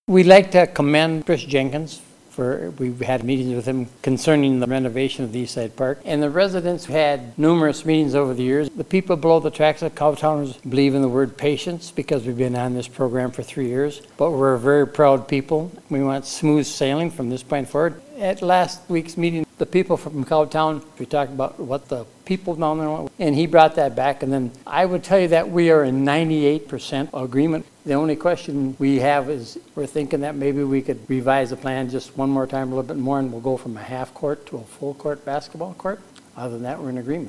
We'd like to commend Chris Jenkins. We've had meetings with him concerning the renovation of the Eastside Park. And the residents had numerous meetings over the years. The people below the tracks of Cowtowners believe in the word patience because we've been on this program for 3 years. But we're a very proud people. We want smooth sailing from this point forward. At last week's meeting, the people from Cowtown, we talked about what the people down there want, and he brought that back. And then I would tell you that we are in 98% agreement. The only question we have is we're thinking that maybe we could revise the plan just one more time, a little bit more, and we'll go from a half court to a full court basketball court. Other than that, we're in agreement.